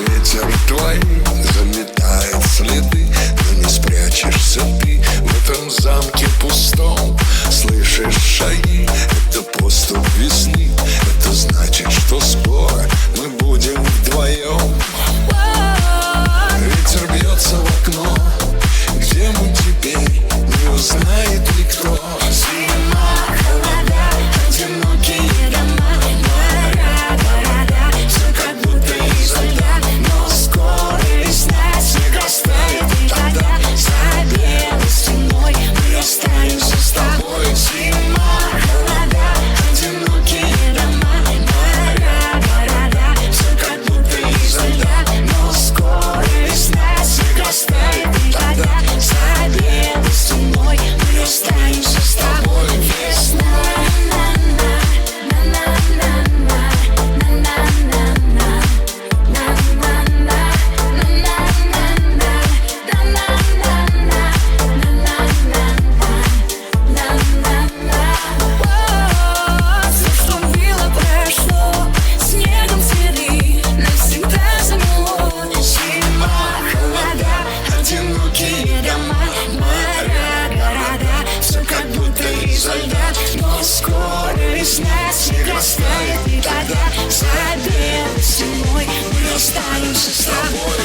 Ветер твой заметает следы, но не спрячешься ты в этом замке пустом. Слышишь шаги, это поступь весны, это значит, что скоро мы будем вдвоем. Ветер бьется в окно, где мы теперь, не узнает ли кто. Зима, холода, одинокие дома, моря, города, все как будто из льда, но скоро весна, снег растает, и тогда за белой стеной мы останемся с тобой. Зима, холода, одинокие дома, моря, города, все как будто из льда, но скоро весна, снег растает, и тогда за белой стеной мы останемся с тобой. Весна. Одинокие дома, моря, города, все как будто из льда, но скоро весна, снег растает, и тогда за белой стеной мы останемся с тобой.